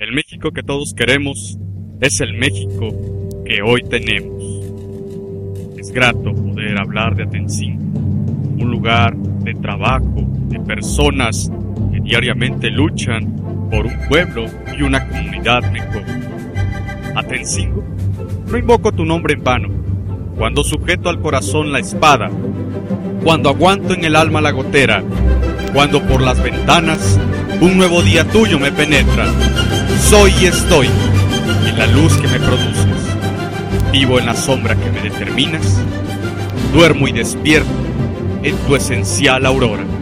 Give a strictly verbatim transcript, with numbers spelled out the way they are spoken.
El México que todos queremos es el México que hoy tenemos. Es grato poder hablar de Atencingo, un lugar de trabajo, de personas que diariamente luchan por un pueblo y una comunidad mejor. Atencingo, no invoco tu nombre en vano, cuando sujeto al corazón la espada, cuando aguanto en el alma la gotera, cuando por las ventanas un nuevo día tuyo me penetra. Soy y estoy en la luz que me produces, vivo en la sombra que me determinas, duermo y despierto en tu esencial aurora.